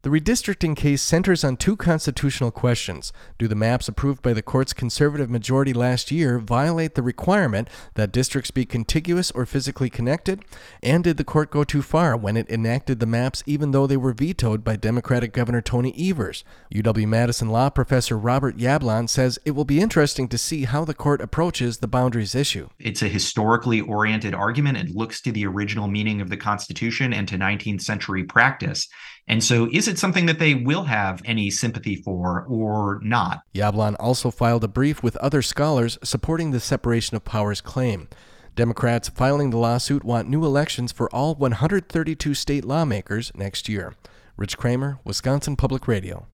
The redistricting case centers on two constitutional questions. Do the maps approved by the court's conservative majority last year violate the requirement that districts be contiguous or physically connected? And did the court go too far when it enacted the maps even though they were vetoed by Democratic Governor Tony Evers? UW-Madison law professor Robert Yablon says it will be interesting to see how the court approaches the boundaries issue. It's a historically oriented argument. It looks to the original meaning of the Constitution and to 19th century practice. And so is it something that they will have any sympathy for or not? Yablon also filed a brief with other scholars supporting the separation of powers claim. Democrats filing the lawsuit want new elections for all 132 state lawmakers next year. Rich Kramer, Wisconsin Public Radio.